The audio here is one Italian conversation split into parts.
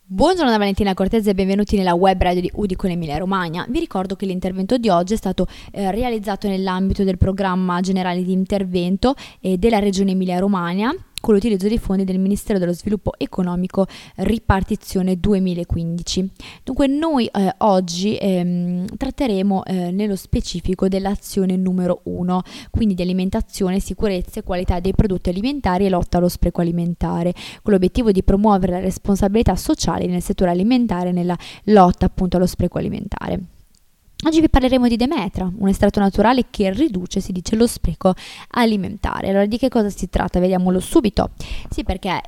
Buongiorno da Valentina Cortese e benvenuti nella web radio di Udine con Emilia Romagna. Vi ricordo che l'intervento di oggi è stato realizzato nell'ambito del programma generale di intervento della Regione Emilia Romagna con l'utilizzo dei fondi del Ministero dello Sviluppo Economico Ripartizione 2015. Dunque noi oggi tratteremo nello specifico dell'azione numero 1, quindi di alimentazione, sicurezza e qualità dei prodotti alimentari e lotta allo spreco alimentare, con l'obiettivo di promuovere la responsabilità sociale nel settore alimentare e nella lotta appunto allo spreco alimentare. Oggi vi parleremo di Demetra, un estratto naturale che riduce, si dice, lo spreco alimentare. Allora, di che cosa si tratta? Vediamolo subito. Sì, perché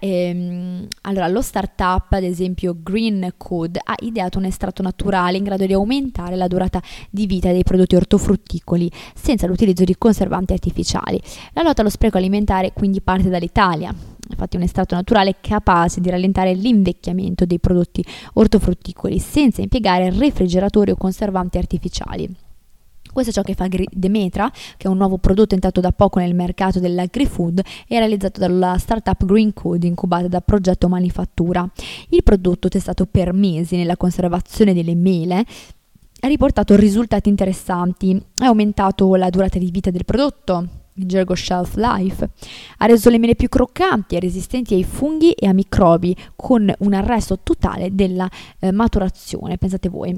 lo startup, ad esempio Green Code, ha ideato un estratto naturale in grado di aumentare la durata di vita dei prodotti ortofrutticoli senza l'utilizzo di conservanti artificiali. La lotta allo spreco alimentare quindi parte dall'Italia. Infatti un estratto naturale capace di rallentare l'invecchiamento dei prodotti ortofrutticoli senza impiegare refrigeratori o conservanti artificiali. Questo è ciò che fa Demetra, che è un nuovo prodotto entrato da poco nel mercato dell'agri-food e realizzato dalla startup Green Code, incubata da Progetto Manifattura. Il prodotto, testato per mesi nella conservazione delle mele, ha riportato risultati interessanti. Ha aumentato la durata di vita del prodotto, in gergo shelf life, ha reso le mele più croccanti e resistenti ai funghi e a microbi, con un arresto totale della maturazione, pensate voi.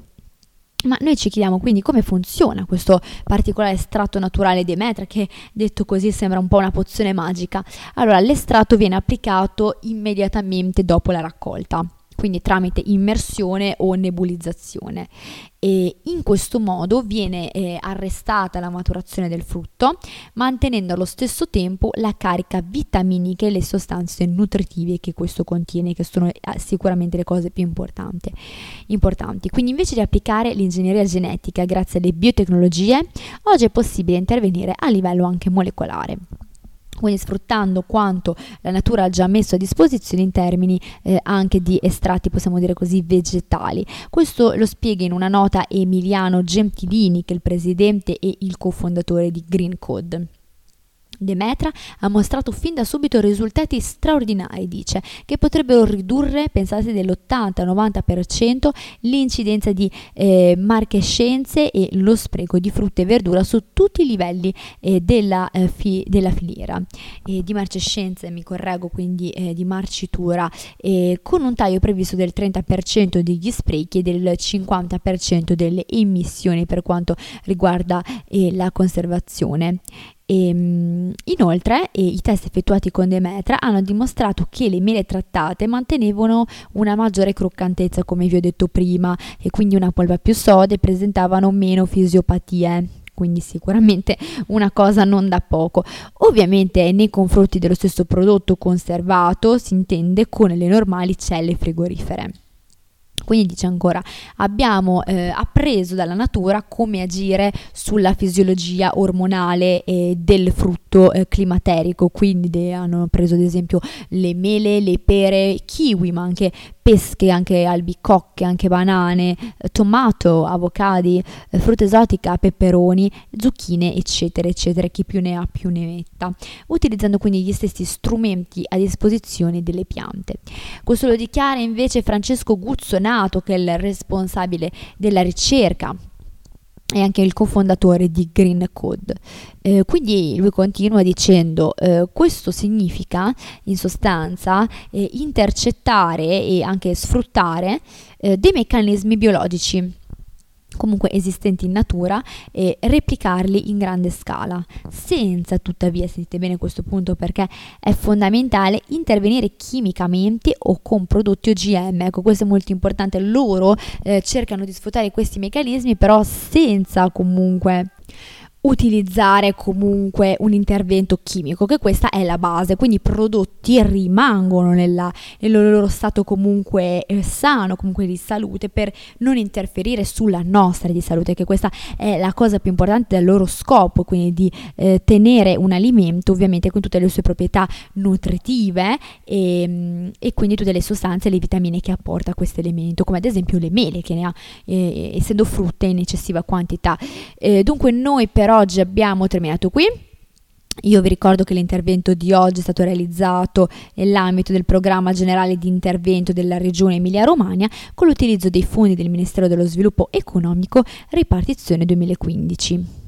Ma noi ci chiediamo quindi come funziona questo particolare estratto naturale di Demetra, che detto così sembra un po' una pozione magica. Allora, l'estratto viene applicato immediatamente dopo la raccolta, quindi tramite immersione o nebulizzazione, e in questo modo viene arrestata la maturazione del frutto, mantenendo allo stesso tempo la carica vitaminica e le sostanze nutritive che questo contiene, che sono sicuramente le cose più importanti. Quindi invece di applicare l'ingegneria genetica grazie alle biotecnologie, oggi è possibile intervenire a livello anche molecolare, quindi sfruttando quanto la natura ha già messo a disposizione in termini anche di estratti, possiamo dire così, vegetali. Questo lo spiega in una nota Emiliano Gentilini, che è il presidente e il cofondatore di Green Code. Demetra ha mostrato fin da subito risultati straordinari, dice, che potrebbero ridurre, pensate, dell'80-90% l'incidenza di marchescenze e lo spreco di frutta e verdura su tutti i livelli della filiera. Di marchescenze, mi correggo, quindi di marcitura, con un taglio previsto del 30% degli sprechi e del 50% delle emissioni per quanto riguarda la conservazione. Inoltre i test effettuati con Demetra hanno dimostrato che le mele trattate mantenevano una maggiore croccantezza, come vi ho detto prima, e quindi una polpa più soda, e presentavano meno fisiopatie. Quindi sicuramente una cosa non da poco. Ovviamente nei confronti dello stesso prodotto conservato si intende con le normali celle frigorifere. Quindi dice ancora, abbiamo appreso dalla natura come agire sulla fisiologia ormonale del frutto climaterico, quindi hanno preso ad esempio le mele, le pere, kiwi, ma anche pesche, anche albicocche, anche banane, tomato, avocadi, frutta esotica, peperoni, zucchine, eccetera, eccetera, chi più ne ha più ne metta, utilizzando quindi gli stessi strumenti a disposizione delle piante. Questo lo dichiara invece Francesco Guzzonato, che è il responsabile della ricerca e anche il cofondatore di Green Code. Quindi lui continua dicendo, questo significa in sostanza intercettare e anche sfruttare dei meccanismi biologici comunque esistenti in natura e replicarli in grande scala, senza tuttavia, sentite bene questo punto perché è fondamentale, intervenire chimicamente o con prodotti OGM. Ecco, questo è molto importante. Loro cercano di sfruttare questi meccanismi, però senza comunque utilizzare comunque un intervento chimico, che questa è la base, quindi i prodotti rimangono nel loro stato comunque sano, comunque di salute, per non interferire sulla nostra di salute, che questa è la cosa più importante del loro scopo, quindi di tenere un alimento ovviamente con tutte le sue proprietà nutritive e quindi tutte le sostanze e le vitamine che apporta questo elemento, come ad esempio le mele, che ne ha essendo frutte in eccessiva quantità. Dunque noi per oggi abbiamo terminato qui. Io vi ricordo che l'intervento di oggi è stato realizzato nell'ambito del programma generale di intervento della Regione Emilia-Romagna con l'utilizzo dei fondi del Ministero dello Sviluppo Economico ripartizione 2015.